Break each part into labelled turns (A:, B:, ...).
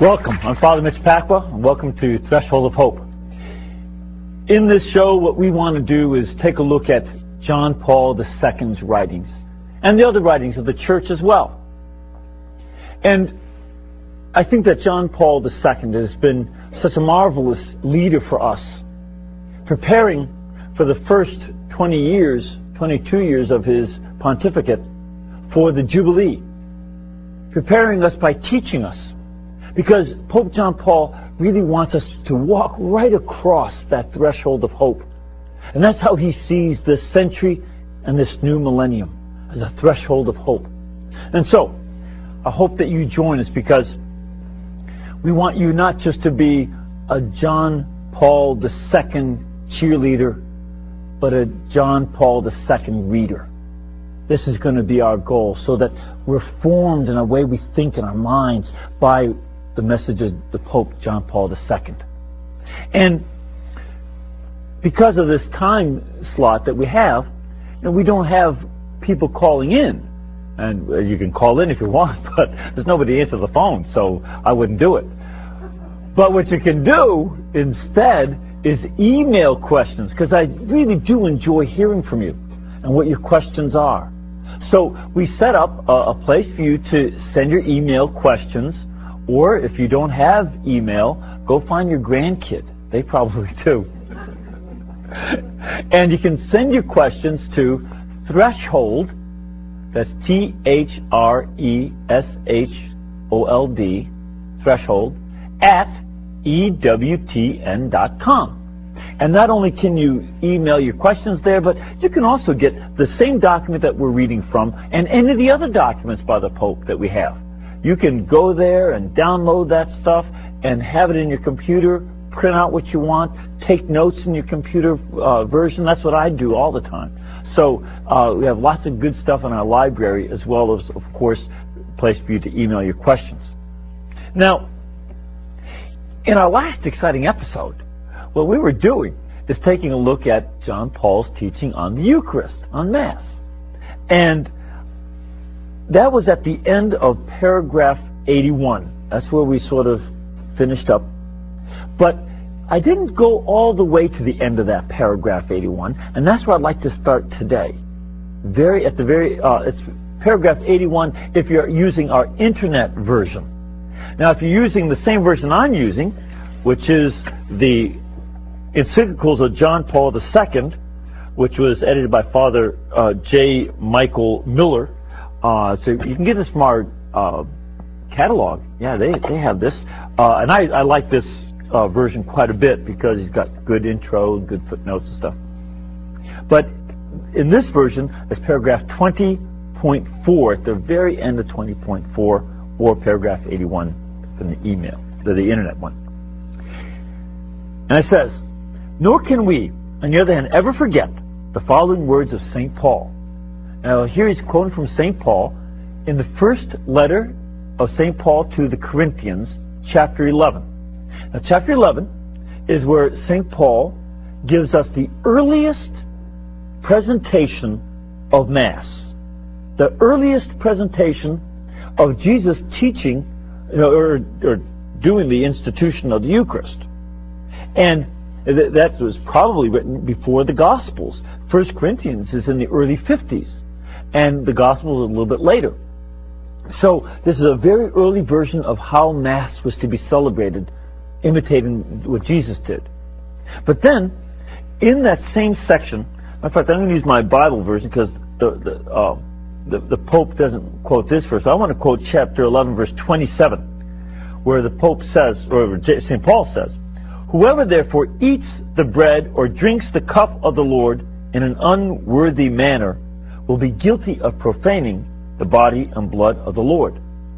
A: Welcome. I'm Father Mitch Pacwa, and welcome to Threshold of Hope. In this show, what we want to do is take a look at John Paul II's writings and the other writings of the church as well. And I think that John Paul II has been such a marvelous leader for us, preparing for the first 22 years of his pontificate for the Jubilee, preparing us by teaching us. Because Pope John Paul really wants us to walk right across that threshold of hope. And that's how he sees this century and this new millennium, as a threshold of hope. And so, I hope that you join us, because we want you not just to be a John Paul II cheerleader, but a John Paul II reader. This is going to be our goal, so that we're formed in a way we think in our minds by the message of the Pope John Paul II. And because of this time slot that we have, we don't have people calling in. And you can call in if you want, but there's nobody to answer the phone, so I wouldn't do it. But what you can do instead is email questions, because I really do enjoy hearing from you and what your questions are. So we set up a place for you to send your email questions. Or if you don't have email, go find your grandkid. They probably do. And you can send your questions to Threshold, that's THRESHOLD, Threshold, at EWTN.com. And not only can you email your questions there, but you can also get the same document that we're reading from and any of the other documents by the Pope that we have. You can go there and download that stuff and have it in your computer, print out what you want, take notes in your computer version. That's what I do all the time. So we have lots of good stuff in our library, as well as, of course, a place for you to email your questions. Now, in our last exciting episode, what we were doing is taking a look at John Paul's teaching on the Eucharist, on Mass. And that was at the end of paragraph 81. That's where we sort of finished up. But I didn't go all the way to the end of that paragraph 81, and that's where I'd like to start today. It's paragraph 81 if you're using our internet version. Now, if you're using the same version I'm using, which is the Encyclicals of John Paul II, which was edited by Father J. Michael Miller, so you can get this from our catalog. Yeah, they have this. And I like this version quite a bit, because he's got good intro, good footnotes and stuff. But in this version, it's paragraph 20.4 at the very end of 20.4, or paragraph 81 from the email, the internet one. And it says, "Nor can we, on the other hand, ever forget the following words of St. Paul." Now, here he's quoting from St. Paul in the first letter of St. Paul to the Corinthians, chapter 11. Now, chapter 11 is where St. Paul gives us the earliest presentation of Mass, the earliest presentation of Jesus teaching, or doing the institution of the Eucharist. And that was probably written before the Gospels. 1 Corinthians is in the early 50s. And the Gospel is a little bit later. So this is a very early version of how Mass was to be celebrated, imitating what Jesus did. But then, in that same section, in fact, I'm going to use my Bible version, because the Pope doesn't quote this verse. I want to quote chapter 11, verse 27, where the Pope says, or St. Paul says, "Whoever therefore eats the bread or drinks the cup of the Lord in an unworthy manner will be guilty of profaning the body and blood of the Lord."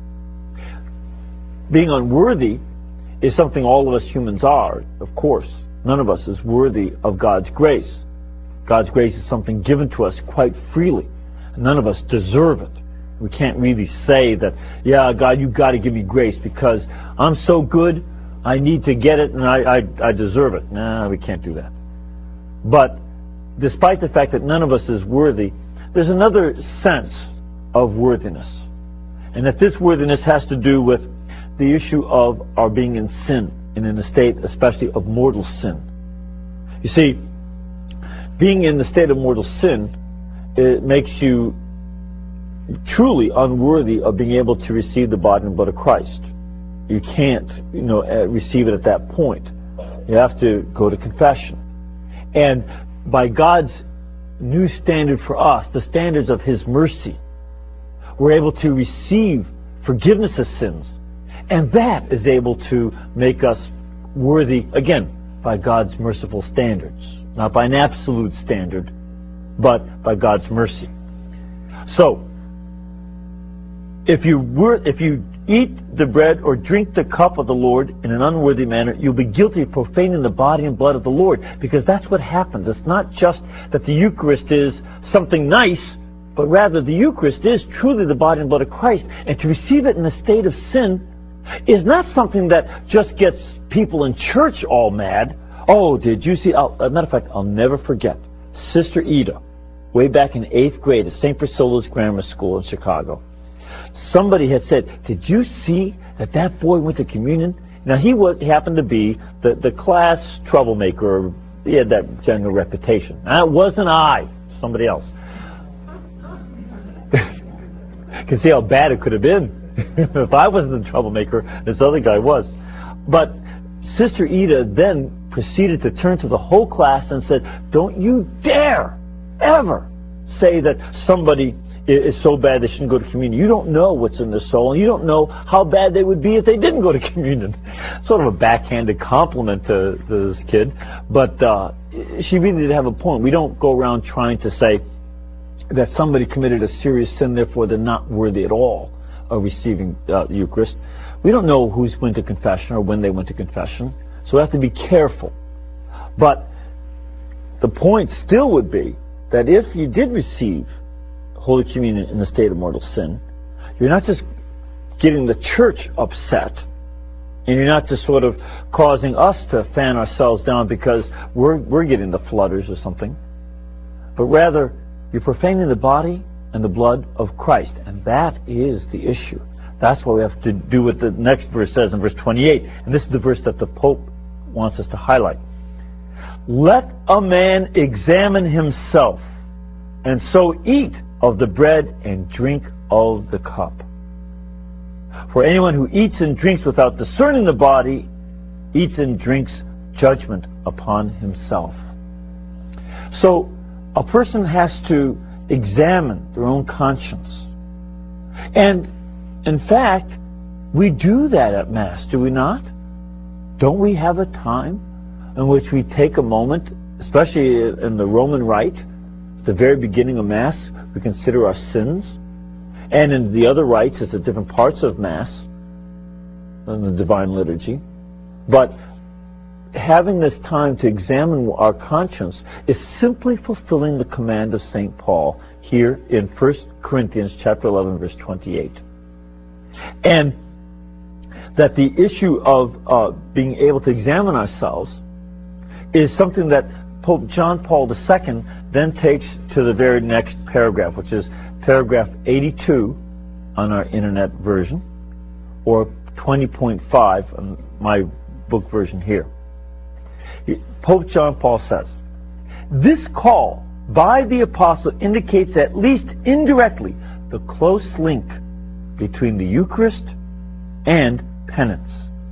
A: Being unworthy is something all of us humans are, of course. None of us is worthy of God's grace. God's grace is something given to us quite freely. None of us deserve it. We can't really say that, yeah, God, you've got to give me grace because I'm so good, I need to get it, and I deserve it. No, we can't do that. But despite the fact that none of us is worthy, there's another sense of worthiness. And that this worthiness has to do with the issue of our being in sin, and in a state especially of mortal sin. You see, being in the state of mortal sin, it makes you truly unworthy of being able to receive the body and blood of Christ. You can't, receive it at that point. You have to go to confession. And by God's new standard for us, the standards of His mercy, we're able to receive forgiveness of sins. And that is able to make us worthy, again, by God's merciful standards. Not by an absolute standard, but by God's mercy. So, if you eat the bread or drink the cup of the Lord in an unworthy manner, you'll be guilty of profaning the body and blood of the Lord. Because that's what happens. It's not just that the Eucharist is something nice, but rather the Eucharist is truly the body and blood of Christ. And to receive it in a state of sin is not something that just gets people in church all mad. Oh, did you see? As a matter of fact, I'll never forget Sister Ida, way back in 8th grade at St. Priscilla's Grammar School in Chicago. Somebody had said, did you see that boy went to communion? Now, he happened to be the class troublemaker. He had that general reputation. That wasn't I, somebody else. You can see how bad it could have been. If I wasn't the troublemaker, this other guy was. But Sister Ida then proceeded to turn to the whole class and said, don't you dare ever say that somebody is so bad they shouldn't go to communion. You don't know what's in their soul, and you don't know how bad they would be if they didn't go to communion. Sort of a backhanded compliment to this kid, but she really did have a point. We don't go around trying to say that somebody committed a serious sin, therefore they're not worthy at all of receiving the Eucharist. We don't know who's went to confession or when they went to confession, so we have to be careful. But the point still would be that if you did receive Holy Communion in the state of mortal sin, you're not just getting the church upset, and you're not just sort of causing us to fan ourselves down because we're getting the flutters or something, but rather you're profaning the body and the blood of Christ, and that is the issue. That's what we have to do what the next verse says in verse 28, and this is the verse that the Pope wants us to highlight. Let a man examine himself, and so eat of the bread and drink of the cup. For anyone who eats and drinks without discerning the body eats and drinks judgment upon himself. So a person has to examine their own conscience. And in fact, we do that at Mass, do we not? Don't we have a time in which we take a moment, especially in the Roman Rite, at the very beginning of Mass, we consider our sins? And in the other rites, it's at different parts of Mass, in the Divine Liturgy. But having this time to examine our conscience is simply fulfilling the command of St. Paul here in 1 Corinthians chapter 11, verse 28. And that the issue of being able to examine ourselves is something that Pope John Paul II then takes to the very next paragraph, which is paragraph 82 on our internet version, or 20.5 on my book version here. Pope John Paul says, this call by the apostle indicates at least indirectly the close link between the Eucharist and penance.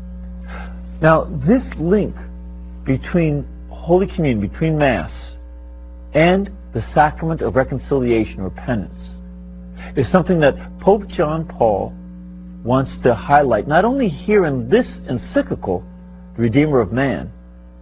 A: Now, this link between Holy Communion, between Mass, and the sacrament of reconciliation or penance is something that Pope John Paul wants to highlight, not only here in this encyclical, The Redeemer of Man,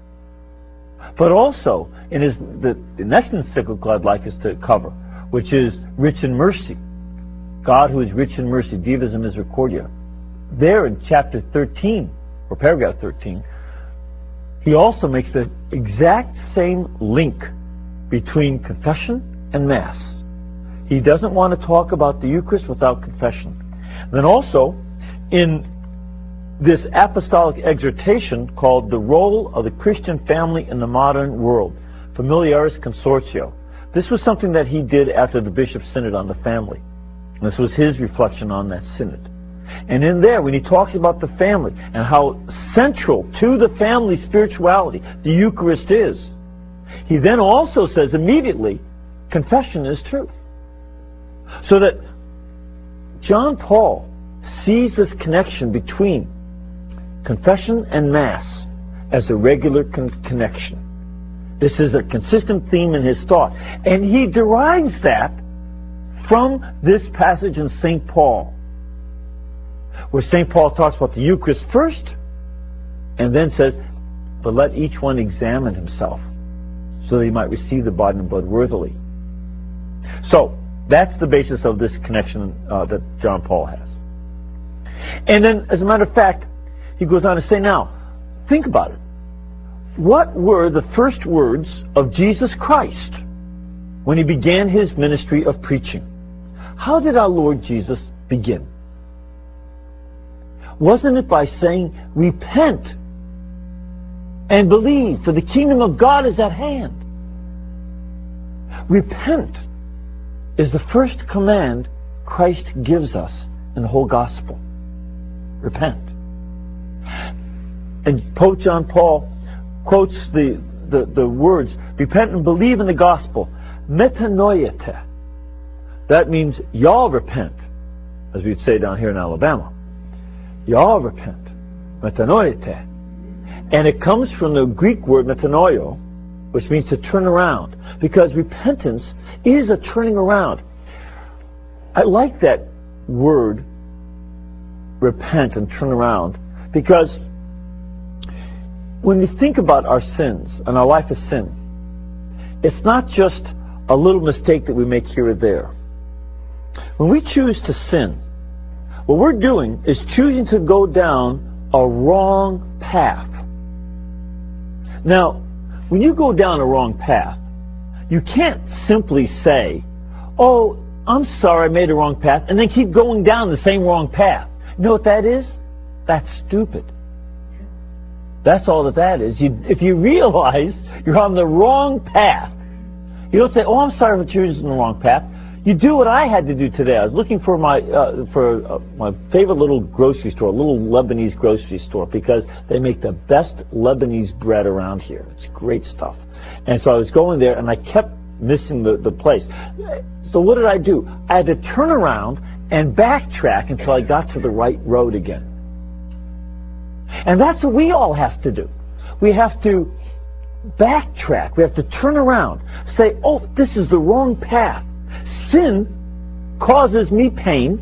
A: but also in the next encyclical I'd like us to cover, which is Rich in Mercy. God who is rich in mercy, Divus in Misericordia. There in chapter 13, or paragraph 13, he also makes the exact same link between confession and Mass. He doesn't want to talk about the Eucharist without confession. And then also, in this apostolic exhortation called The Role of the Christian Family in the Modern World, Familiaris Consortio. This was something that he did after the Bishop's Synod on the family. And this was his reflection on that synod. And in there, when he talks about the family and how central to the family spirituality the Eucharist is, he then also says immediately, confession is true. So that John Paul sees this connection between confession and Mass as a regular connection. This is a consistent theme in his thought. And he derives that from this passage in St. Paul, where St. Paul talks about the Eucharist first, and then says, but let each one examine himself, so that he might receive the body and blood worthily. So, that's the basis of this connection that John Paul has. And then, as a matter of fact, he goes on to say, now, think about it. What were the first words of Jesus Christ when he began his ministry of preaching? How did our Lord Jesus begin? Wasn't it by saying, repent and believe, for the kingdom of God is at hand? Repent is the first command Christ gives us in the whole gospel. Repent. And Pope John Paul quotes the words, repent and believe in the gospel. Metanoiete. That means y'all repent, as we'd say down here in Alabama. Y'all repent. Metanoiete. And it comes from the Greek word metanoio, which means to turn around. Because repentance is a turning around. I like that word, repent and turn around, because when we think about our sins and our life of sin, it's not just a little mistake that we make here or there. When we choose to sin, what we're doing is choosing to go down a wrong path. Now, when you go down a wrong path, you can't simply say, oh, I'm sorry I made a wrong path, and then keep going down the same wrong path. You know what that is? That's stupid. That's all that is. If you realize you're on the wrong path, you don't say, oh, I'm sorry for choosing the wrong path. You do what I had to do today. I was looking for my favorite little grocery store, a little Lebanese grocery store, because they make the best Lebanese bread around here. It's great stuff. And so I was going there, and I kept missing the place. So what did I do? I had to turn around and backtrack until I got to the right road again. And that's what we all have to do. We have to backtrack. We have to turn around. Say, oh, this is the wrong path. Sin causes me pain.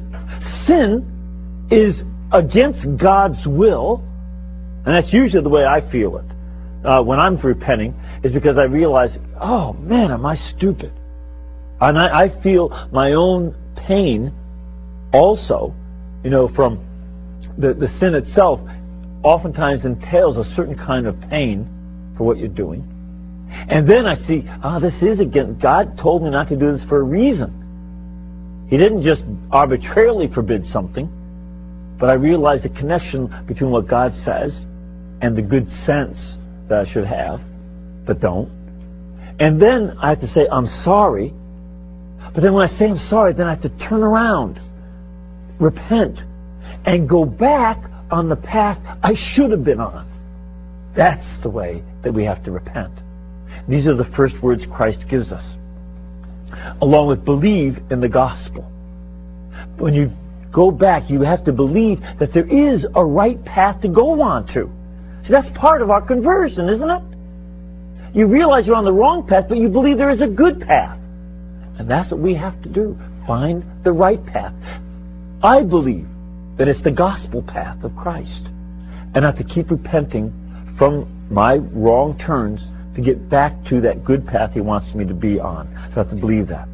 A: Sin is against God's will. And that's usually the way I feel it. When I'm repenting, is because I realize, oh man, am I stupid? And I feel my own pain also, from the sin itself oftentimes entails a certain kind of pain for what you're doing. And then I see, this is against, God told me not to do this for a reason. He didn't just arbitrarily forbid something, but I realize the connection between what God says and the good sense that I should have, but don't. And then I have to say, I'm sorry. But then when I say I'm sorry, then I have to turn around, repent, and go back on the path I should have been on. That's the way that we have to repent. These are the first words Christ gives us, along with believe in the gospel. When you go back, you have to believe that there is a right path to go on to. See, that's part of our conversion, isn't it? You realize you're on the wrong path, but you believe there is a good path. And that's what we have to do. Find the right path. I believe that it's the gospel path of Christ. And I have to keep repenting from my wrong turns to get back to that good path He wants me to be on. So I have to believe that.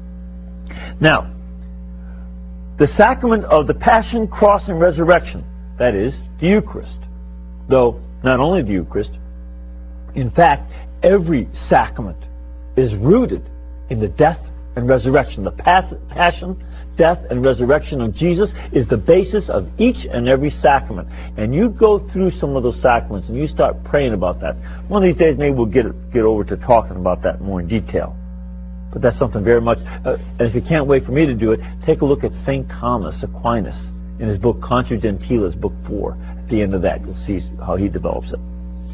A: Now, the sacrament of the Passion, Cross, and Resurrection, that is, the Eucharist. Though, not only the Eucharist, in fact, every sacrament is rooted in the death and resurrection. The passion, death, and resurrection of Jesus is the basis of each and every sacrament. And you go through some of those sacraments and you start praying about that. One of these days maybe we'll get over to talking about that more in detail. But that's something very much, and if you can't wait for me to do it, take a look at St. Thomas Aquinas in his book Contra Gentiles, book 4. At the end of that, you'll see how he develops it.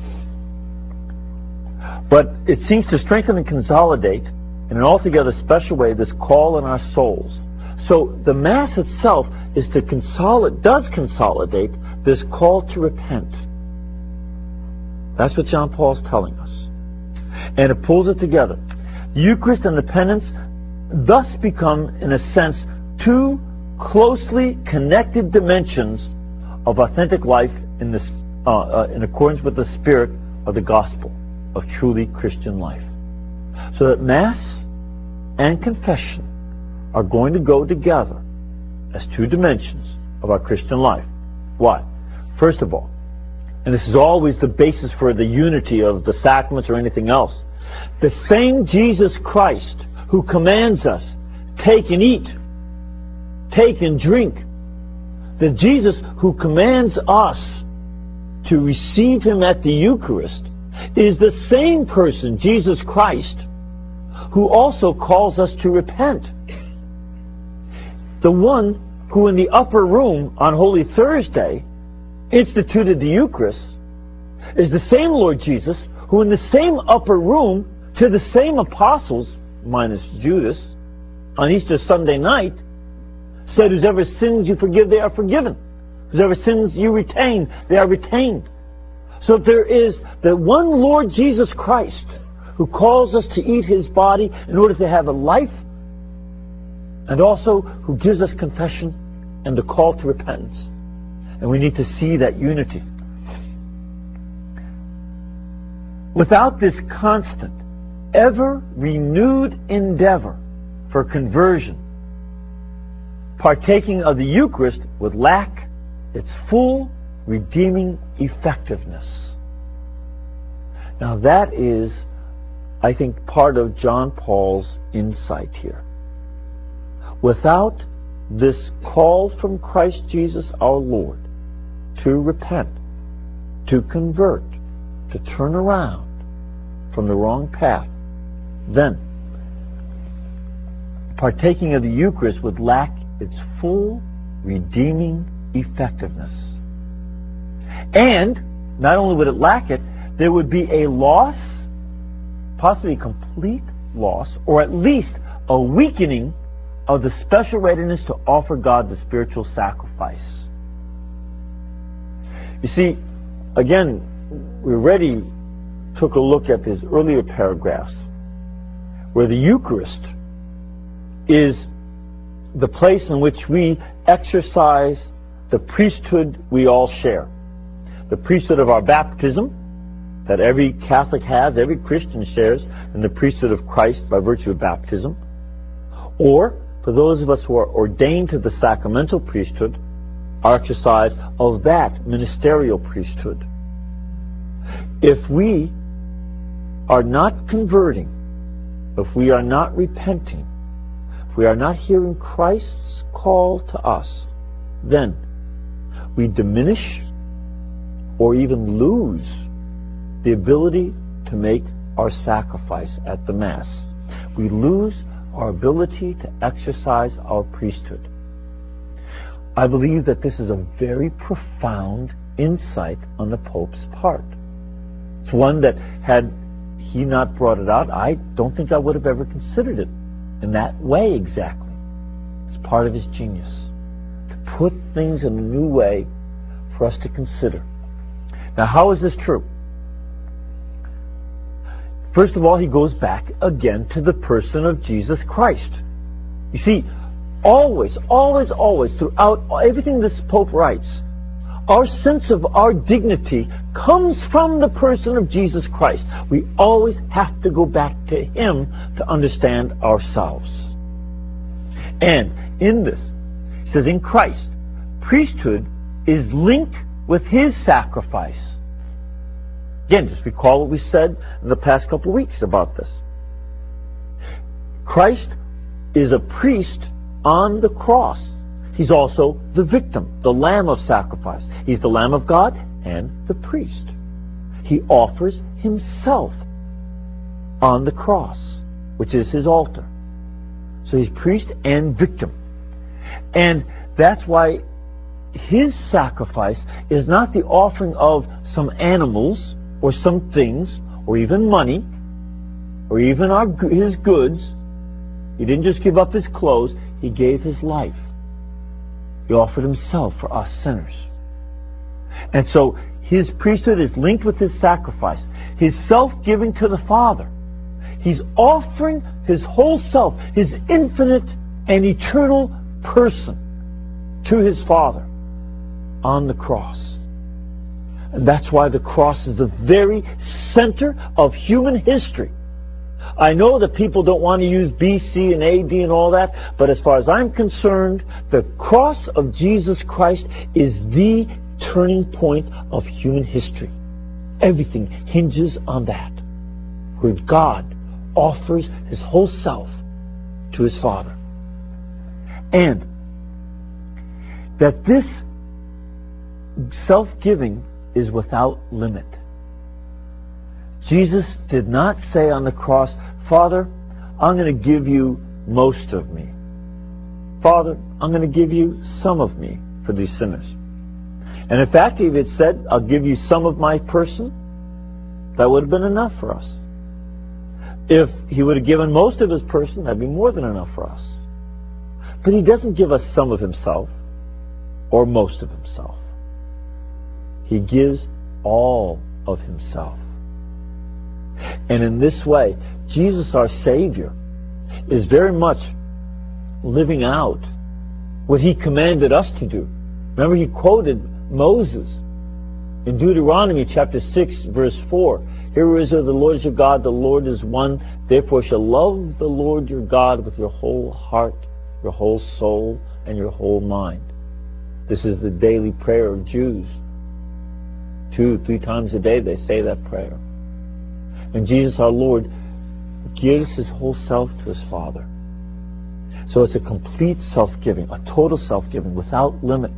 A: But it seems to strengthen and consolidate in an altogether special way this call in our souls. So the Mass itself does consolidate this call to repent. That's what John Paul's telling us. And it pulls it together. The Eucharist and the penance thus become, in a sense, two closely connected dimensions of authentic life in accordance with the spirit of the gospel of truly Christian life. So that Mass and confession are going to go together as two dimensions of our Christian life. Why? First of all, and this is always the basis for the unity of the sacraments or anything else, the same Jesus Christ who commands us, take and eat, take and drink, the Jesus who commands us to receive Him at the Eucharist, is the same person, Jesus Christ, who also calls us to repent. The one who in the upper room on Holy Thursday instituted the Eucharist is the same Lord Jesus who in the same upper room to the same apostles, minus Judas, on Easter Sunday night, said, whosever sins you forgive, they are forgiven. Whosever sins you retain, they are retained. So there is the one Lord Jesus Christ who calls us to eat His body in order to have a life, and also who gives us confession and the call to repentance. And we need to see that unity. Without this constant, ever renewed endeavor for conversion, partaking of the Eucharist would lack its full redeeming effectiveness. Now that is, I think, part of John Paul's insight here. Without this call from Christ Jesus our Lord to repent, to convert, to turn around from the wrong path, then partaking of the Eucharist would lack its full redeeming effectiveness. And not only would it lack it, there would be a loss, possibly a complete loss, or at least a weakening of the special readiness to offer God the spiritual sacrifice. You see, again, we already took a look at these earlier paragraphs where the Eucharist is the place in which we exercise the priesthood we all share. The priesthood of our baptism that every Catholic has, every Christian shares in the priesthood of Christ by virtue of baptism. Or, for those of us who are ordained to the sacramental priesthood, our exercise of that ministerial priesthood. If we are not converting, if we are not repenting, if we are not hearing Christ's call to us, then we diminish or even lose the ability to make our sacrifice at the Mass. We lose our ability to exercise our priesthood. I believe that this is a very profound insight on the Pope's part. It's one that, had he not brought it out, I don't think I would have ever considered it in that way exactly. It's part of his genius, to put things in a new way for us to consider. Now, how is this true? First of all, he goes back again to the person of Jesus Christ. You see, always, throughout everything this Pope writes, our sense of our dignity comes from the person of Jesus Christ. We always have to go back to Him to understand ourselves. And in this, he says, in Christ, priesthood is linked with His sacrifice. Again, just recall what we said in the past couple of weeks about this. Christ is a priest on the cross. He's also the victim, the lamb of sacrifice. He's the Lamb of God and the priest. He offers Himself on the cross, which is His altar. So He's priest and victim. And that's why His sacrifice is not the offering of some animals or some things or even money or even His goods. He didn't just give up His clothes. He gave His life. He offered Himself for us sinners. And so His priesthood is linked with His sacrifice. His self-giving to the Father. He's offering His whole self, His infinite and eternal person to His Father on the cross. And that's why the cross is the very center of human history. I know that people don't want to use BC and AD and all that, but as far as I'm concerned, the cross of Jesus Christ is the turning point of human history. Everything hinges on that, where God offers His whole self to His Father. And that this self-giving is without limit. Jesus did not say on the cross, Father, I'm going to give you most of me. Father, I'm going to give you some of me for these sinners. And in fact, if it said, I'll give you some of my person, that would have been enough for us. If He would have given most of His person, that'd be more than enough for us. But He doesn't give us some of Himself or most of Himself. He gives all of Himself. And in this way, Jesus, our Savior, is very much living out what He commanded us to do. Remember, He quoted Moses in Deuteronomy chapter 6, verse 4. Hear, Israel, the Lord is your God, the Lord is one. Therefore shall love the Lord your God with your whole heart, your whole soul, and your whole mind. This is the daily prayer of Jews. 2-3 times a day they say that prayer. And Jesus our Lord gives His whole self to His Father. So it's a complete self-giving, a total self-giving without limit.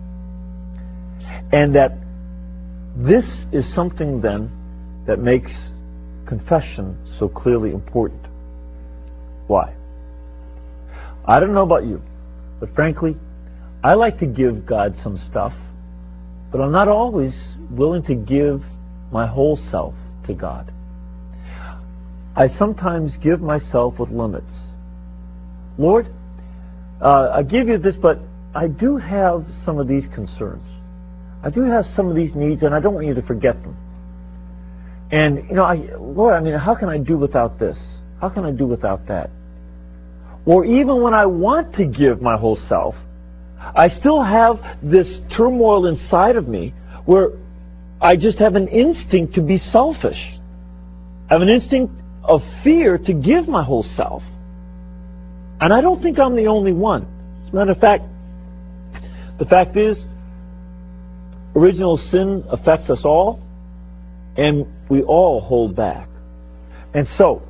A: And that this is something then that makes confession so clearly important. Why? I don't know about you, but frankly, I like to give God some stuff, but I'm not always willing to give my whole self to God. I sometimes give myself with limits. Lord, I give you this, but I do have some of these concerns. I do have some of these needs, and I don't want you to forget them. And, Lord, how can I do without this? How can I do without that? Or even when I want to give my whole self, I still have this turmoil inside of me where I just have an instinct to be selfish. I have an instinct of fear to give my whole self. And I don't think I'm the only one. As a matter of fact, the fact is, original sin affects us all, and we all hold back. And so,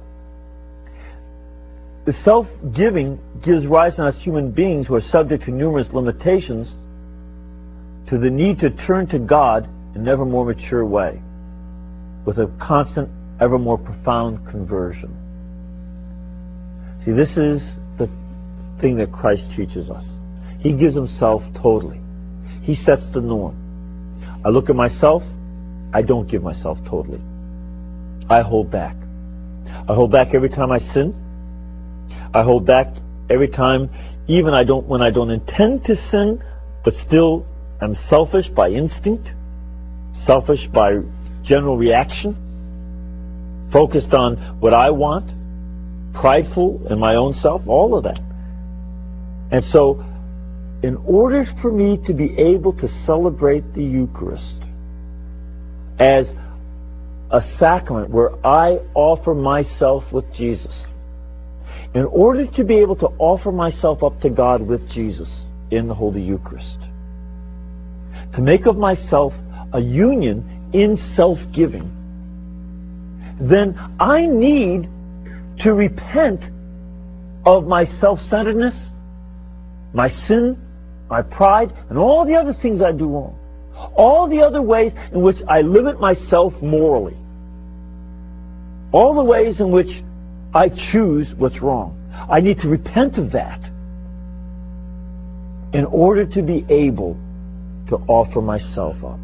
A: the self-giving gives rise in us human beings who are subject to numerous limitations to the need to turn to God in an ever more mature way, with a constant, ever more profound conversion. See, this is the thing that Christ teaches us. He gives Himself totally. He sets the norm. I look at myself, I don't give myself totally. I hold back. I hold back every time I sin. I hold back every time, even when I don't intend to sin, but still am selfish by instinct, selfish by general reaction, focused on what I want, prideful in my own self, all of that. And so, in order for me to be able to celebrate the Eucharist as a sacrament where I offer myself with Jesus, in order to be able to offer myself up to God with Jesus in the Holy Eucharist, to make of myself a union in self-giving, then I need to repent of my self-centeredness, my sin, my pride, and all the other things I do wrong. All the other ways in which I limit myself morally. All the ways in which I choose what's wrong. I need to repent of that in order to be able to offer myself up.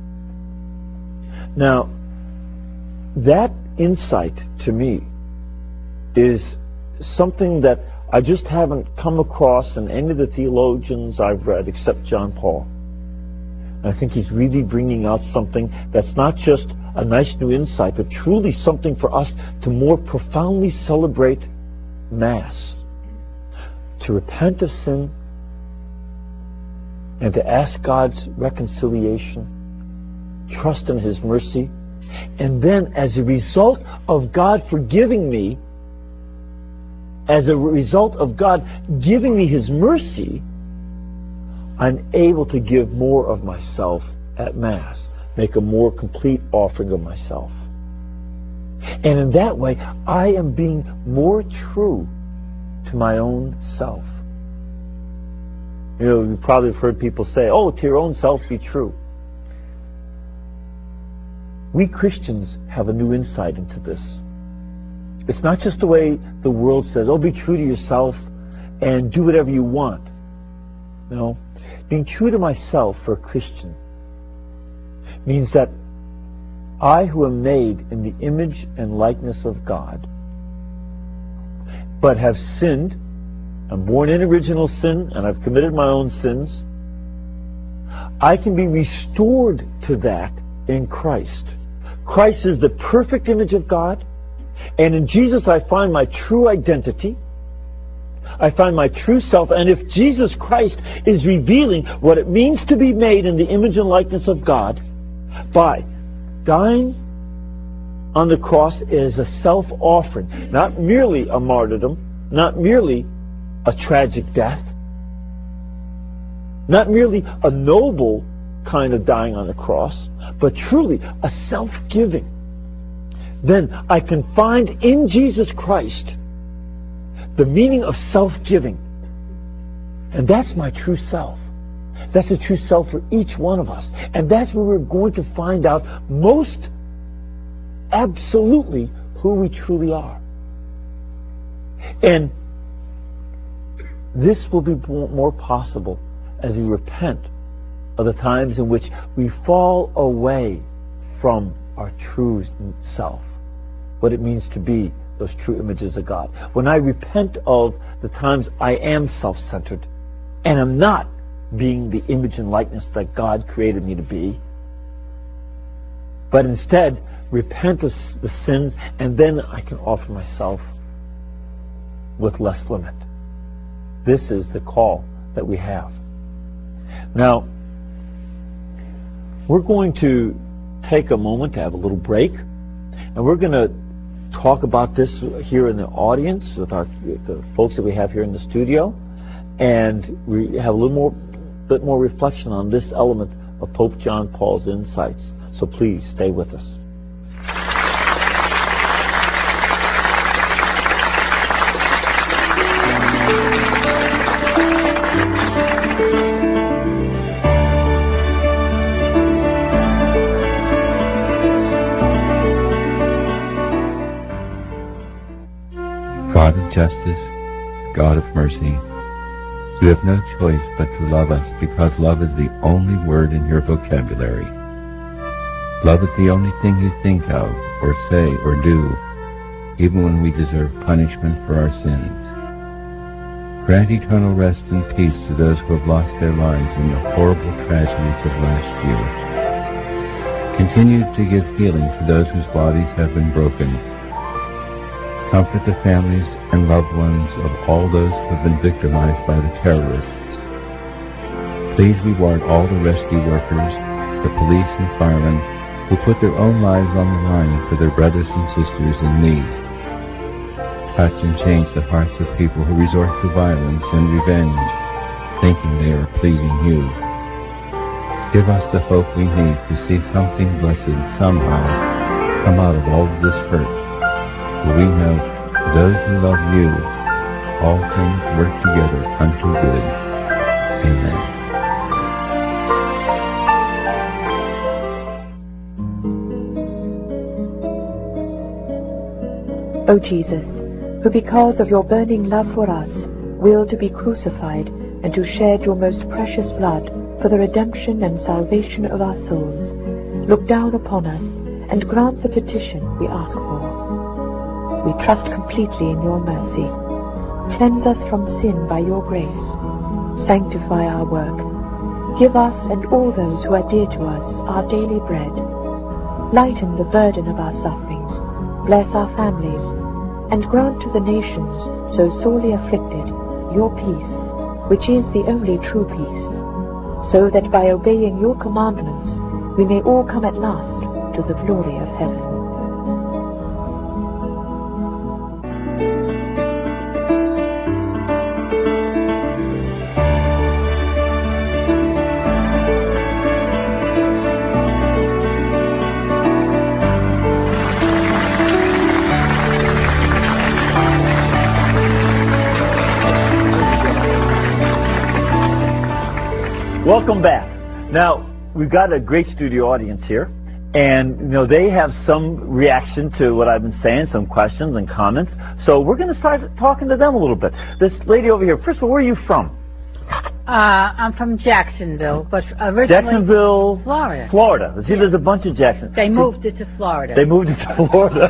A: Now, that insight to me is something that I just haven't come across in any of the theologians I've read except John Paul. And I think he's really bringing out something that's not just a nice new insight, but truly something for us to more profoundly celebrate Mass, to repent of sin, and to ask God's reconciliation, trust in His mercy, and then as a result of God forgiving me, as a result of God giving me His mercy, I'm able to give more of myself at Mass, make a more complete offering of myself. And in that way, I am being more true to my own self. You know, you probably have heard people say, oh, to your own self be true. We Christians have a new insight into this. It's not just the way the world says, oh, be true to yourself and do whatever you want. No. Being true to myself for a Christian means that I, who am made in the image and likeness of God, but have sinned, I'm born in original sin, and I've committed my own sins, I can be restored to that in Christ. Christ is the perfect image of God, and in Jesus I find my true identity. I find my true self, and if Jesus Christ is revealing what it means to be made in the image and likeness of God by dying on the cross is a self-offering, not merely a martyrdom, not merely a tragic death, not merely a noble kind of dying on the cross, but truly a self-giving. Then I can find in Jesus Christ the meaning of self-giving. And that's my true self. That's the true self for each one of us. And that's where we're going to find out most absolutely who we truly are. And this will be more possible as we repent of the times in which we fall away from our true self, what it means to be those true images of God. When I repent of the times I am self-centered and I'm not being the image and likeness that God created me to be, but instead repent of the sins, and then I can offer myself with less limit. This is the call that we have. Now, we're going to take a moment to have a little break, and we're going to talk about this here in the audience with the folks that we have here in the studio, and we have a little bit more reflection on this element of Pope John Paul's insights. So please stay with us.
B: God of justice, God of mercy, you have no choice but to love us because love is the only word in your vocabulary. Love is the only thing you think of, or say, or do, even when we deserve punishment for our sins. Grant eternal rest and peace to those who have lost their lives in the horrible tragedies of last year. Continue to give healing to those whose bodies have been broken. Comfort the families and loved ones of all those who have been victimized by the terrorists. Please reward all the rescue workers, the police and firemen who put their own lives on the line for their brothers and sisters in need. Touch and change the hearts of people who resort to violence and revenge, thinking they are pleasing you. Give us the hope we need to see something blessed somehow come out of all of this hurt. For we know for those who love you, all things work together unto good. Amen.
C: O Jesus, who because of your burning love for us willed to be crucified, and who shared your most precious blood for the redemption and salvation of our souls, look down upon us and grant the petition we ask for. We trust completely in your mercy. Cleanse us from sin by your grace. Sanctify our work. Give us and all those who are dear to us our daily bread. Lighten the burden of our sufferings. Bless our families, and grant to the nations so sorely afflicted your peace, which is the only true peace, so that by obeying your commandments we may all come at last to the glory of heaven.
A: Welcome back. Now, we've got a great studio audience here, and they have some reaction to what I've been saying, some questions and comments. So we're going to start talking to them a little bit. This lady over here, first of all, where are you from?
D: I'm from Jacksonville, but originally
A: Jacksonville,
D: Florida.
A: Florida. See, there's a bunch of Jackson.
D: They moved it to Florida.
A: They moved it to Florida.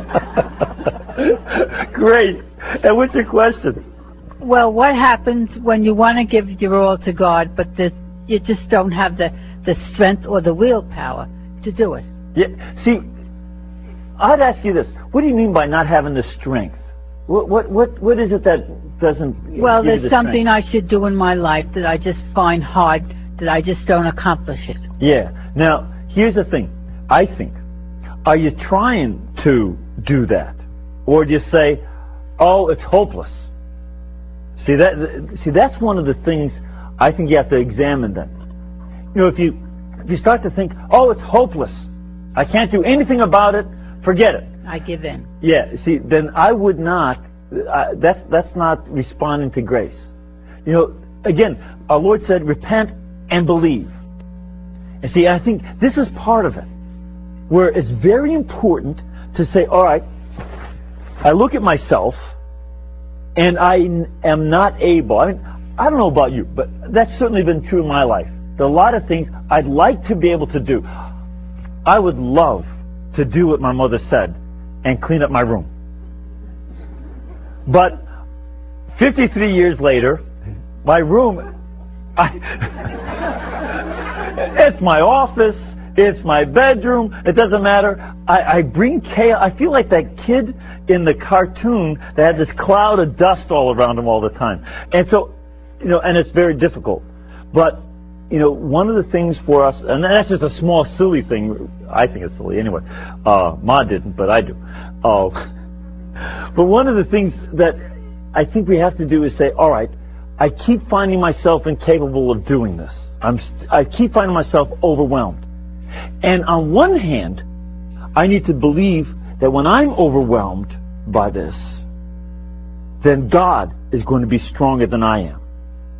A: Great. And what's your question?
D: Well, what happens when you want to give your all to God, but you just don't have the strength or the willpower to do it?
A: Yeah. See, I'd ask you this: what do you mean by not having the strength? What is it that doesn't?
D: Well,
A: give you
D: there's
A: the
D: something
A: strength?
D: I should do in my life that I just find hard, that I just don't accomplish it.
A: Yeah. Now, here's the thing. I think, are you trying to do that, or do you say, "Oh, it's hopeless"? See, that's one of the things I think you have to examine then. If you start to think, "Oh, it's hopeless. I can't do anything about it. Forget it."
D: I give in.
A: Yeah. See, then I would not. That's not responding to grace. Again, our Lord said, "Repent and believe." And see, I think this is part of it, where it's very important to say, "All right, I look at myself, and I am not able." I mean, I don't know about you, but that's certainly been true in my life. There are a lot of things I'd like to be able to do. I would love to do what my mother said and clean up my room. But 53 years later, my room, it's my office, it's my bedroom, it doesn't matter. I bring chaos. I feel like that kid in the cartoon that had this cloud of dust all around him all the time. And so, and it's very difficult. But, one of the things for us, and that's just a small silly thing. I think it's silly anyway. Ma didn't, but I do. But one of the things that I think we have to do is say, all right, I keep finding myself incapable of doing this. I keep finding myself overwhelmed. And on one hand, I need to believe that when I'm overwhelmed by this, then God is going to be stronger than I am.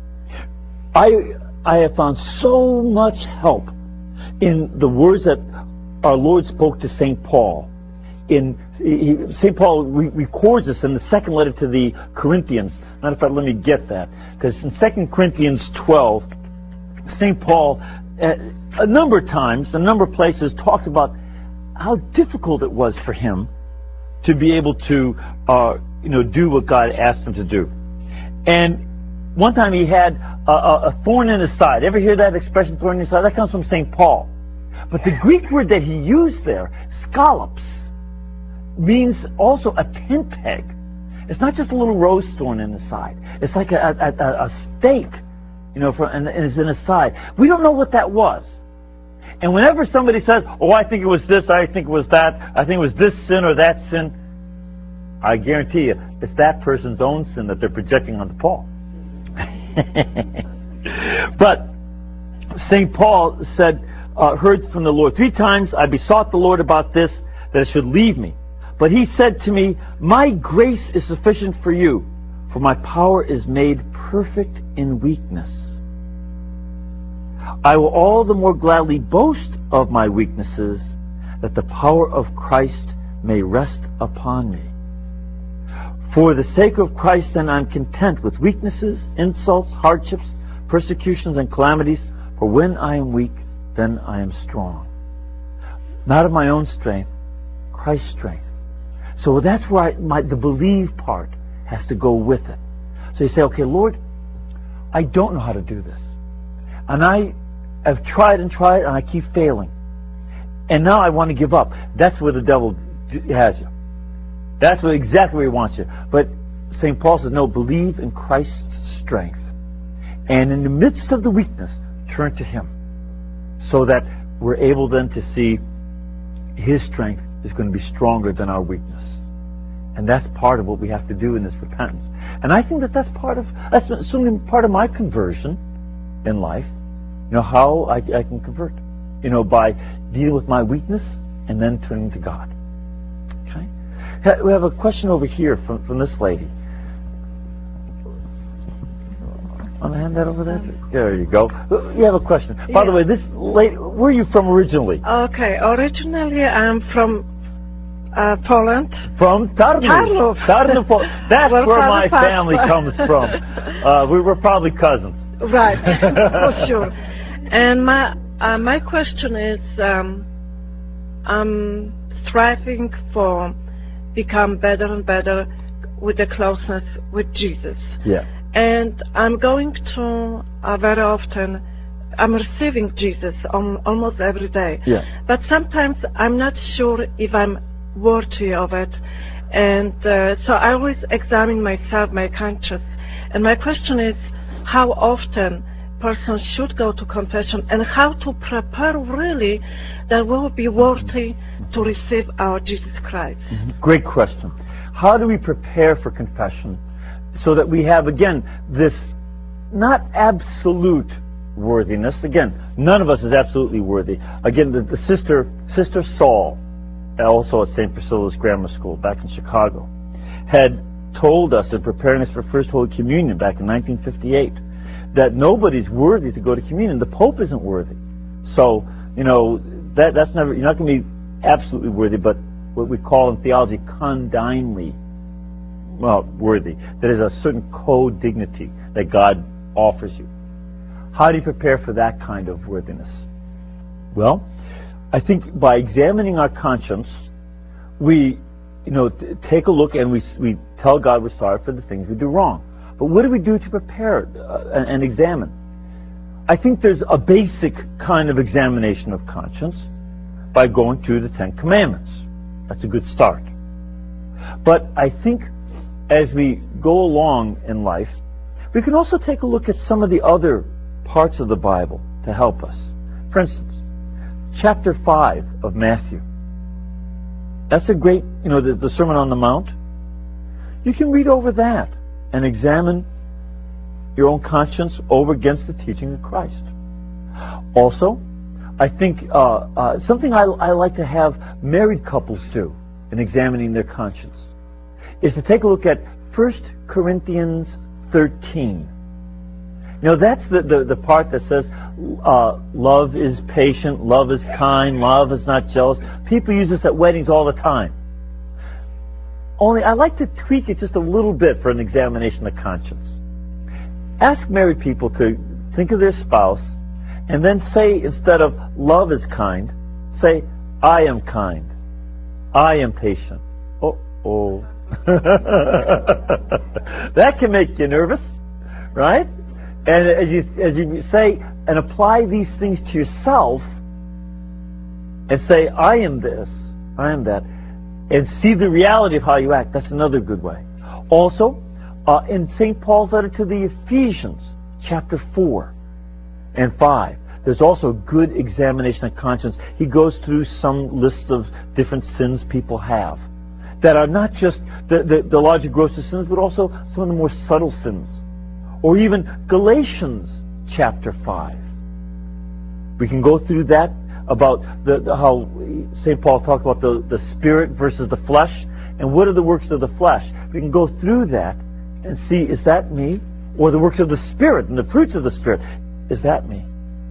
A: I have found so much help in the words that our Lord spoke to St. Paul. St. Paul records this in the second letter to the Corinthians. Matter of fact, let me get that. Because in 2 Corinthians 12, St. Paul, a number of times, a number of places, talked about how difficult it was for him to be able to do what God asked him to do. And one time he had a thorn in his side. Ever hear that expression, thorn in his side? That comes from St. Paul. But the Greek word that he used there, scallops, means also a tent peg. It's not just a little rose thorn in the side. It's like a stake, and it's in his side. We don't know what that was. And whenever somebody says, "Oh, I think it was this, I think it was that, I think it was this sin or that sin," I guarantee you, it's that person's own sin that they're projecting onto Paul. But St. Paul said, heard from the Lord, 3 times I besought the Lord about this, that it should leave me. But he said to me, "My grace is sufficient for you, for my power is made perfect in weakness. I will all the more gladly boast of my weaknesses, that the power of Christ may rest upon me. For the sake of Christ, then, I'm content with weaknesses, insults, hardships, persecutions, and calamities. For when I am weak, then I am strong. Not of my own strength, Christ's strength. So that's where the believe part has to go with it. So you say, okay, Lord, I don't know how to do this. And I have tried and tried, and I keep failing. And now I want to give up. That's where the devil has you. That's exactly where he wants you. But St. Paul says, no, believe in Christ's strength. And in the midst of the weakness, turn to Him. So that we're able then to see His strength is going to be stronger than our weakness. And that's part of what we have to do in this repentance. And I think that's certainly part of my conversion in life. You know, how I can convert. You know, by dealing with my weakness and then turning to God. Okay? We have a question over here from this lady. Want to hand that over there? There you go. You have a question. By the way, this lady, where are you from originally?
E: Okay, originally I'm from Poland.
A: From Tarnów. That's where my family comes from. We were probably cousins.
E: Right, for sure. And my question is, I'm striving for become better and better with the closeness with Jesus.
A: Yeah.
E: And I'm going to very often, I'm receiving Jesus almost every day.
A: Yeah.
E: But sometimes I'm not sure if I'm worthy of it. And so I always examine myself, my conscience. And my question is, how often person should go to confession and how to prepare really that we will be worthy to receive our Jesus Christ?
A: Great question. How do we prepare for confession so that we have, again, this not absolute worthiness? Again, none of us is absolutely worthy. Again, the Sister Saul, also at St. Priscilla's Grammar School back in Chicago, had told us in preparing us for First Holy Communion back in 1958 that nobody's worthy to go to communion. The Pope isn't worthy. So, you know, that's never, you're not going to be absolutely worthy, but what we call in theology condignly worthy. That is a certain co-dignity that God offers you. How do you prepare for that kind of worthiness? Well, I think by examining our conscience, we, take a look and we tell God we're sorry for the things we do wrong. But what do we do to prepare and examine? I think there's a basic kind of examination of conscience by going through the Ten Commandments. That's a good start. But I think as we go along in life, we can also take a look at some of the other parts of the Bible to help us. For instance, chapter 5 of Matthew. That's a great, the Sermon on the Mount. You can read over that and examine your own conscience over against the teaching of Christ. Also, I think something I like to have married couples do in examining their conscience is to take a look at 1 Corinthians 13. That's the part that says love is patient, love is kind, love is not jealous. People use this at weddings all the time. Only I like to tweak it just a little bit for an examination of conscience. Ask married people to think of their spouse and then say, instead of love is kind, say, I am kind. I am patient. Oh. That can make you nervous, right? And as you say and apply these things to yourself and say, I am this, I am that, and see the reality of how you act, that's another good way. Also, in St. Paul's letter to the Ephesians, chapter 4 and 5, there's also good examination of conscience. He goes through some lists of different sins people have that are not just the larger, grosser sins, but also some of the more subtle sins. Or even Galatians chapter 5. We can go through that about how St. Paul talked about the spirit versus the flesh, and what are the works of the flesh. We can go through that and see, is that me? Or the works of the Spirit and the fruits of the Spirit, is that me?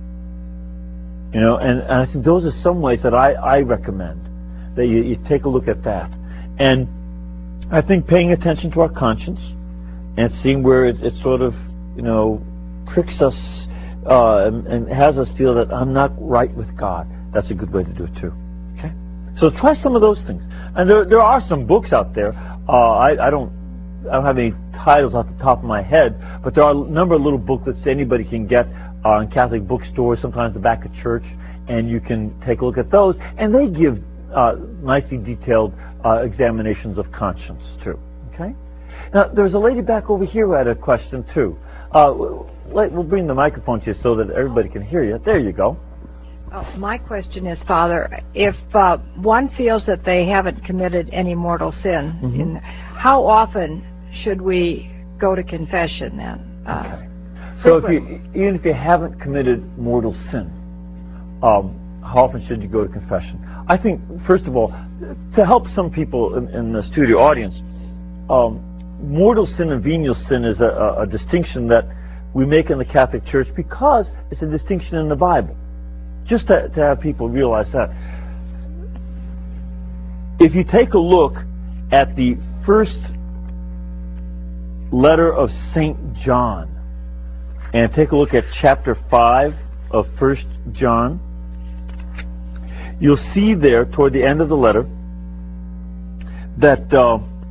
A: And I think those are some ways that I recommend that you take a look at that. And I think paying attention to our conscience and seeing where it sort of, tricks us and has us feel that I'm not right with God. That's a good way to do it too. Okay? So try some of those things. And there are some books out there. I don't have any titles off the top of my head, but there are a number of little booklets anybody can get in Catholic bookstores, sometimes the back of church, and you can take a look at those. And they give nicely detailed examinations of conscience too. Okay? Now, there's a lady back over here who had a question too. We'll bring the microphone to you so that everybody can hear you. There you go.
F: Oh, my question is, Father, if one feels that they haven't committed any mortal sin, how often should we go to confession then?
A: Okay. So even if you haven't committed mortal sin, how often should you go to confession? I think, first of all, to help some people in the studio audience, mortal sin and venial sin is a distinction that we make in the Catholic Church because it's a distinction in the Bible. Just to have people realize that. If you take a look at the first letter of St. John, and take a look at chapter 5 of 1 John, you'll see there toward the end of the letter that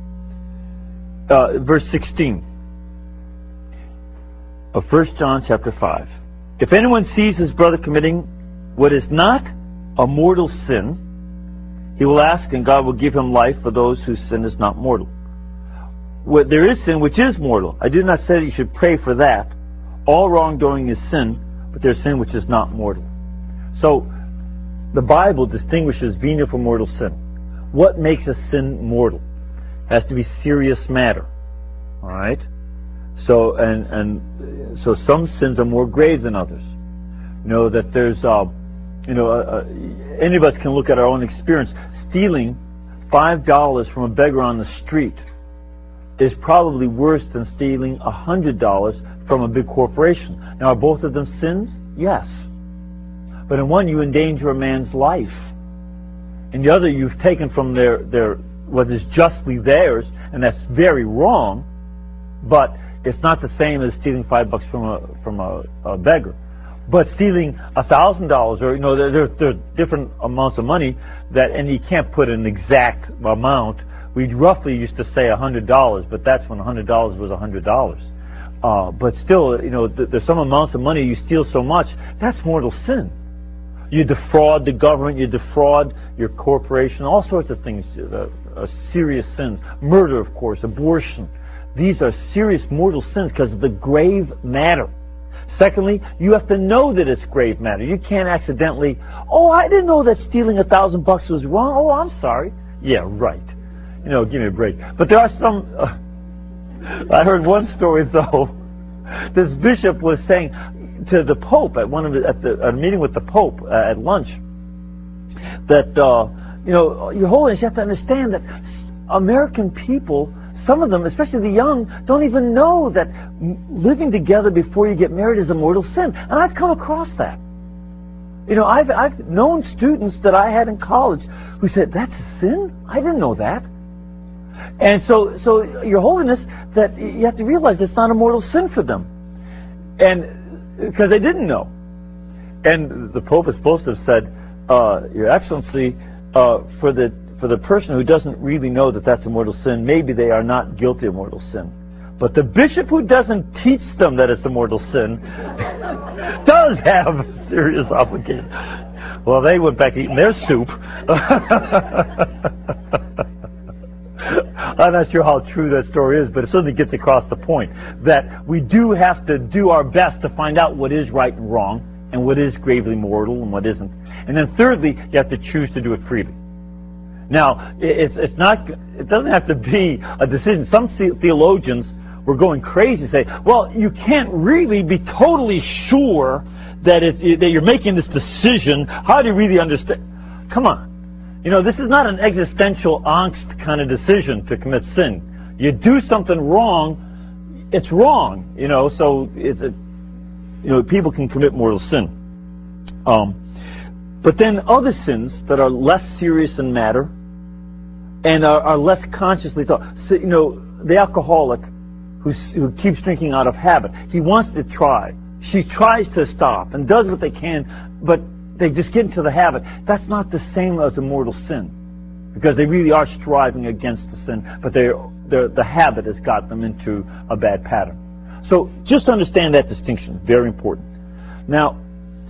A: verse 16 of 1 John chapter 5. If anyone sees his brother committing what is not a mortal sin, he will ask, and God will give him life for those whose sin is not mortal. There is sin which is mortal. I do not say that you should pray for that. All wrongdoing is sin, but there's sin which is not mortal. So, the Bible distinguishes venial from mortal sin. What makes a sin mortal? It has to be serious matter. All right? So, so some sins are more grave than others. That there's, any of us can look at our own experience. Stealing $5 from a beggar on the street is probably worse than stealing $100 from a big corporation. Now, are both of them sins? Yes. But in one, you endanger a man's life. In the other, you've taken from their what is justly theirs, and that's very wrong. But it's not the same as stealing $5 from a beggar. But stealing $1,000, or there are different amounts of money and you can't put an exact amount. We roughly used to say $100, but that's when $100 was $100. But still, there's some amounts of money you steal so much, that's mortal sin. You defraud the government, you defraud your corporation, all sorts of things, serious sins. Murder, of course, abortion. These are serious mortal sins because of the grave matter. Secondly, you have to know that it's grave matter. You can't accidentally, I didn't know that stealing $1,000 was wrong. Oh, I'm sorry. Yeah, right. Give me a break. But there are some, I heard one story though. This bishop was saying to the Pope at a meeting with the Pope at lunch that, Your Holiness, you have to understand that American people, some of them, especially the young, don't even know that living together before you get married is a mortal sin. And I've come across that. I've known students that I had in college who said, that's a sin? I didn't know that. And so Your Holiness, that you have to realize it's not a mortal sin for them. And because they didn't know. And the Pope is supposed to have said, Your Excellency, for the person who doesn't really know that that's a mortal sin, maybe they are not guilty of mortal sin. But the bishop who doesn't teach them that it's a mortal sin does have a serious obligation. Well, they went back eating their soup. I'm not sure how true that story is, but it certainly gets across the point that we do have to do our best to find out what is right and wrong, and what is gravely mortal and what isn't. And then thirdly, you have to choose to do it freely. Now, it doesn't have to be a decision. Some theologians were going crazy and say, well, you can't really be totally sure that you're making this decision. How do you really understand? Come on. This is not an existential angst kind of decision to commit sin. You do something wrong, it's wrong. So people can commit mortal sin. But then other sins that are less serious in matter, and are less consciously taught. So, you know, the alcoholic who keeps drinking out of habit, he wants to try. She tries to stop and does what they can, but they just get into the habit. That's not the same as a mortal sin, because they really are striving against the sin, but the habit has got them into a bad pattern. So just understand that distinction. Very important. Now,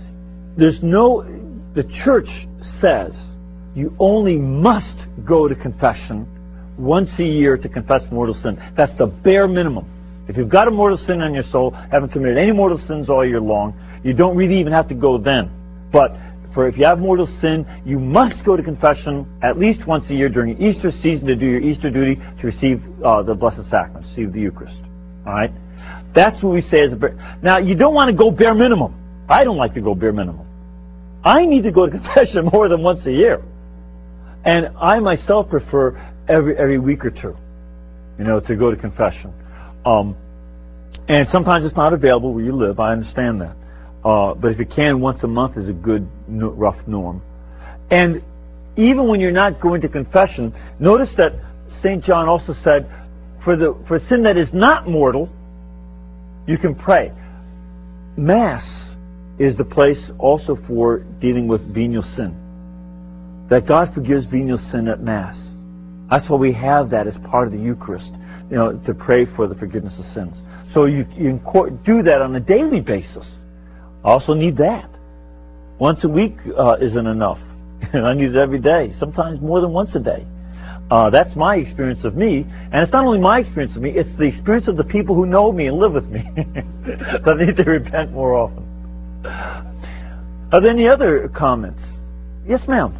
A: the church says you only must go to confession once a year to confess mortal sin. That's the bare minimum. If you've got a mortal sin on your soul, haven't committed any mortal sins all year long, you don't really even have to go then. But if you have mortal sin, you must go to confession at least once a year during the Easter season to do your Easter duty to receive the Blessed Sacrament, receive the Eucharist. All right? That's what we say as a bare. Now, you don't want to go bare minimum. I don't like to go bare minimum. I need to go to confession more than once a year. And I myself prefer every week or two, to go to confession. And sometimes it's not available where you live. I understand that. But if you can, once a month is a good, rough norm. And even when you're not going to confession, notice that St. John also said, for sin that is not mortal, you can pray. Mass is the place also for dealing with venial sin. That God forgives venial sin at Mass. That's why we have that as part of the Eucharist, to pray for the forgiveness of sins. So you do that on a daily basis. I also need that. Once a week isn't enough. I need it every day, sometimes more than once a day. That's my experience of me. And it's not only my experience of me, it's the experience of the people who know me and live with me. That need to repent more often. Are there any other comments? Yes, ma'am.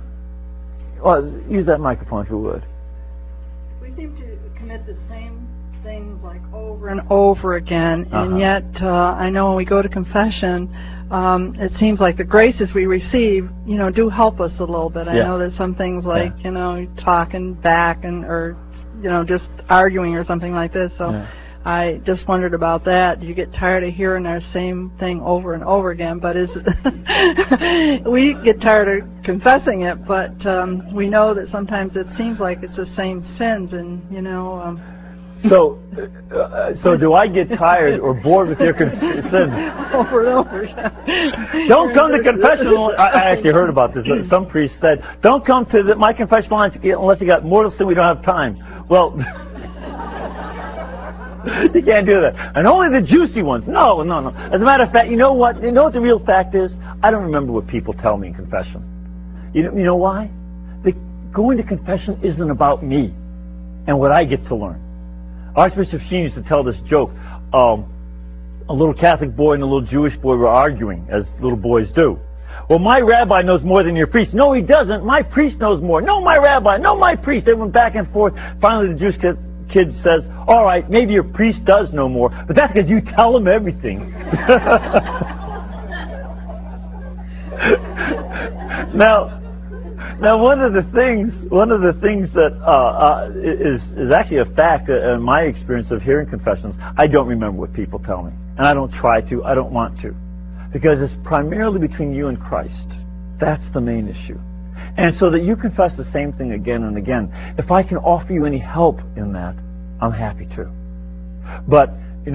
A: Use that microphone if you would.
G: We seem to commit the same things like over and over again, and yet I know when we go to confession, it seems like the graces we receive, do help us a little bit. I know that some things like, talking back or just arguing or something like this. So I just wondered about that. Do you get tired of hearing our same thing over and over again? But we get tired of confessing it, but we know that sometimes it seems like it's the same sins, and
A: So do I get tired or bored with your sins?
G: Over and over again.
A: Don't come to confession. I actually heard about this. Some priest said, "Don't come to my confession lines unless you got mortal sin. We don't have time." Well, you can't do that. And only the juicy ones. No. As a matter of fact, you know what? You know what the real fact is? I don't remember what people tell me in confession. You know why? Going to confession isn't about me and what I get to learn. Archbishop Sheen used to tell this joke. A little Catholic boy and a little Jewish boy were arguing, as little boys do. Well, my rabbi knows more than your priest. No, he doesn't. My priest knows more. No, my rabbi. No, my priest. They went back and forth. Finally, the Jewish kid says, "All right, maybe your priest does know more, but that's because you tell him everything." Now, one of the things that is actually a fact in my experience of hearing confessions, I don't remember what people tell me, and I don't try to. I don't want to, because it's primarily between you and Christ. That's the main issue, and so that you confess the same thing again and again. If I can offer you any help in that, I'm happy to. But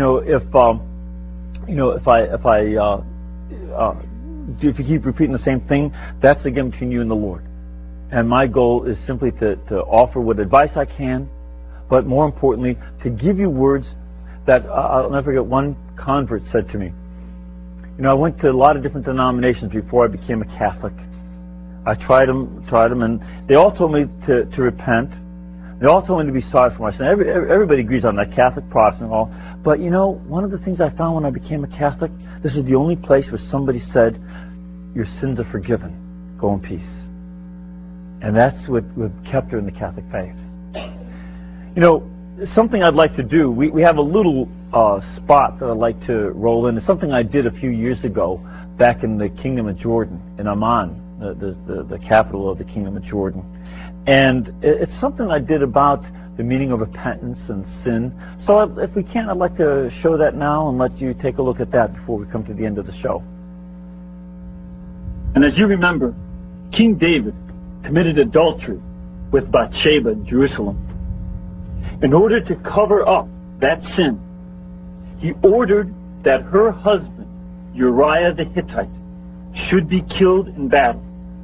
A: if you keep repeating the same thing, that's again between you and the Lord. And my goal is simply to offer what advice I can, but more importantly, to give you words that I'll never forget. One convert said to me, I went to a lot of different denominations before I became a Catholic. I tried them, and they all told me to repent. They all told me to be sorry for my sin. Everybody agrees on that, Catholic, Protestant, all. But one of the things I found when I became a Catholic, this was the only place where somebody said, "Your sins are forgiven. Go in peace." And that's what kept her in the Catholic faith. Something I'd like to do, we have a little spot that I'd like to roll in. It's something I did a few years ago back in the Kingdom of Jordan, in Amman, the capital of the Kingdom of Jordan. And it's something I did about the meaning of repentance and sin. So if we can, I'd like to show that now and let you take a look at that before we come to the end of the show. And as you remember, King David committed adultery with Bathsheba in Jerusalem. In order to cover up that sin, he ordered that her husband, Uriah the Hittite, should be killed in battle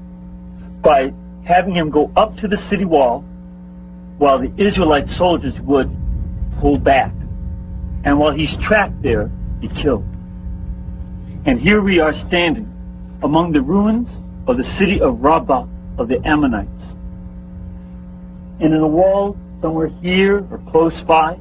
A: by having him go up to the city wall while the Israelite soldiers would pull back. And while he's trapped there, be killed. And here we are standing among the ruins of the city of Rabbah of the Ammonites. And in a wall somewhere here or close by,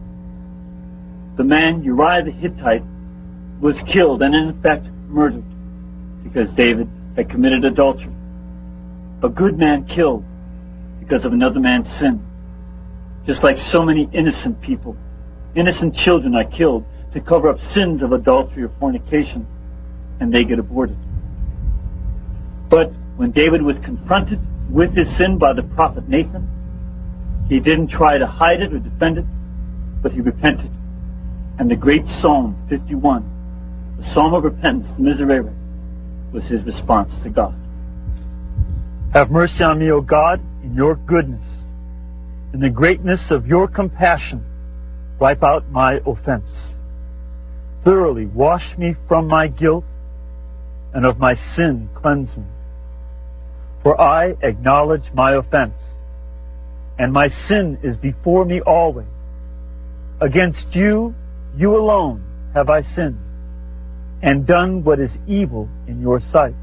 A: the man Uriah the Hittite was killed and in effect murdered because David had committed adultery. A good man killed because of another man's sin. Just like so many innocent people, innocent children are killed to cover up sins of adultery or fornication, and they get aborted. But when David was confronted with his sin by the prophet Nathan, he didn't try to hide it or defend it, but he repented. And the great Psalm 51, the Psalm of Repentance, the Miserere, was his response to God. Have mercy on me, O God, in your goodness. In the greatness of your compassion, wipe out my offense. Thoroughly wash me from my guilt, and of my sin cleanse me. For I acknowledge my offense, and my sin is before me always. Against you, you alone, have I sinned, and done what is evil in your sight,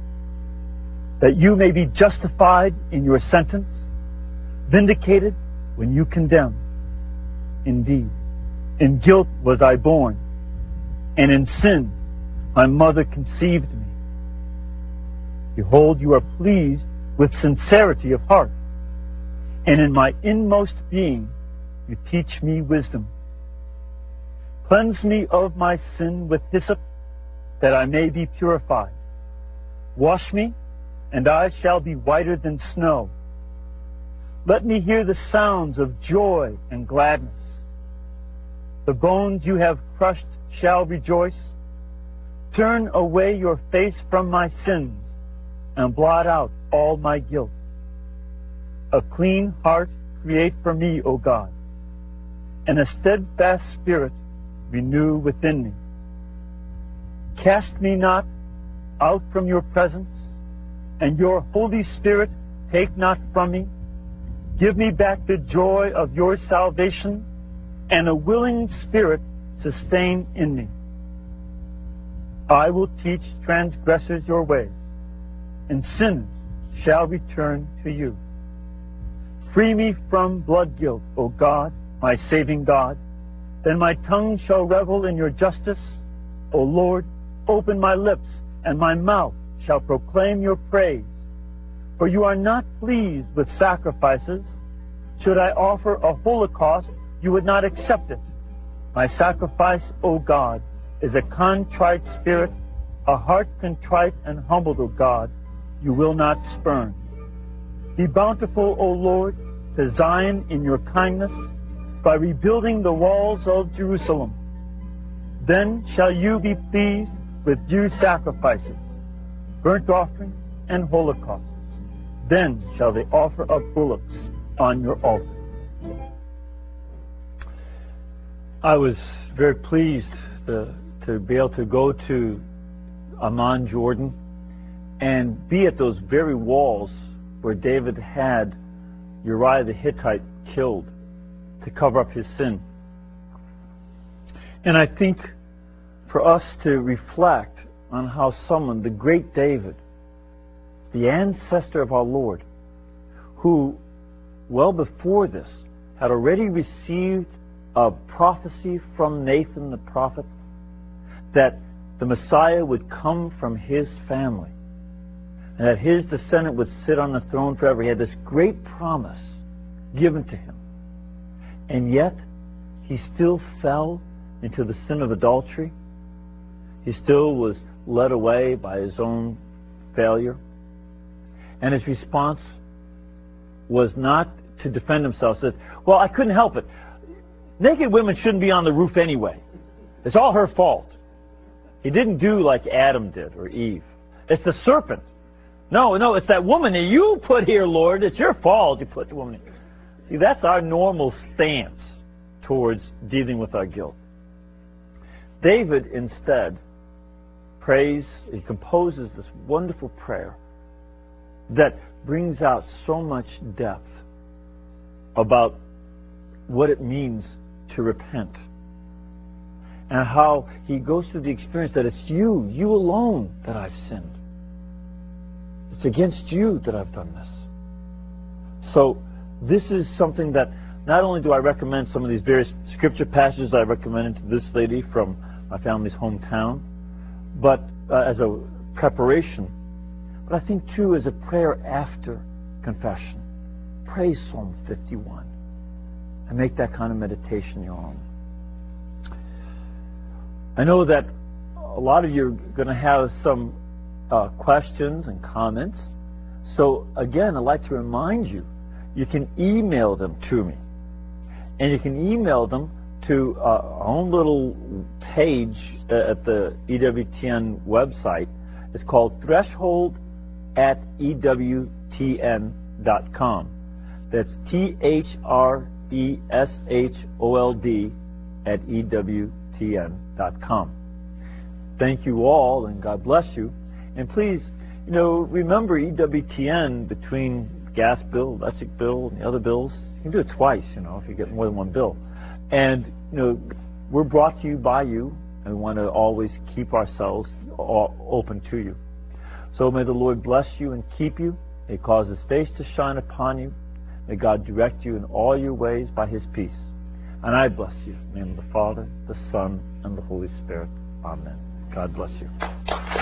A: that you may be justified in your sentence, vindicated when you condemn. Indeed, in guilt was I born, and in sin my mother conceived me. Behold, you are pleased with sincerity of heart, and in my inmost being you teach me wisdom. Cleanse me of my sin with hyssop, that I may be purified. Wash me, and I shall be whiter than snow. Let me hear the sounds of joy and gladness. The bones you have crushed shall rejoice. Turn away your face from my sins, and blot out all my guilt. A clean heart create for me, O God, and a steadfast spirit renew within me. Cast me not out from your presence, and your Holy Spirit take not from me. Give me back the joy of your salvation, and a willing spirit sustain in me. I will teach transgressors your ways, and sinners shall return to you. Free me from blood guilt, O God, my saving God. Then my tongue shall revel in your justice. O Lord, open my lips, and my mouth shall proclaim your praise. For you are not pleased with sacrifices. Should I offer a holocaust, you would not accept it. My sacrifice, O God, is a contrite spirit, a heart contrite and humbled, O God, you will not spurn. Be bountiful, O Lord, to Zion in your kindness, by rebuilding the walls of Jerusalem. Then shall you be pleased with due sacrifices, burnt offerings, and holocausts. Then shall they offer up bullocks on your altar. I was very pleased to be able to go to Amman, Jordan, and be at those very walls where David had Uriah the Hittite killed to cover up his sin. And I think for us to reflect on how someone, the great David, the ancestor of our Lord, who well before this had already received a prophecy from Nathan the prophet that the Messiah would come from his family and that his descendant would sit on the throne forever. He had this great promise given to him. And yet, he still fell into the sin of adultery. He still was led away by his own failure. And his response was not to defend himself. Said, well, I couldn't help it. Naked women shouldn't be on the roof anyway. It's all her fault. He didn't do like Adam did or Eve. It's the serpent No, it's that woman that you put here, Lord. It's your fault you put the woman here. See, that's our normal stance towards dealing with our guilt. David instead prays, he composes this wonderful prayer that brings out so much depth about what it means to repent. And how he goes through the experience that it's you alone that I've sinned. It's against you that I've done this. So this is something that not only do I recommend some of these various scripture passages I recommended to this lady from my family's hometown, but as a preparation, but I think too as a prayer after confession. Pray Psalm 51 and make that kind of meditation your own. I know that a lot of you are going to have some questions and comments. So again, I'd like to remind you, you can email them to me. And you can email them to our own little page at the EWTN website. It's called threshold@EWTN.com. That's THRESHOLD@EWTN.com. Thank you all, and God bless you. And please, remember EWTN between gas bill, electric bill, and the other bills. You can do it twice, if you get more than one bill. And, we're brought to you by you, and we want to always keep ourselves open to you. So may the Lord bless you and keep you. May He cause His face to shine upon you. May God direct you in all your ways by His peace. And I bless you. In the name of the Father, the Son, and the Holy Spirit. Amen. God bless you.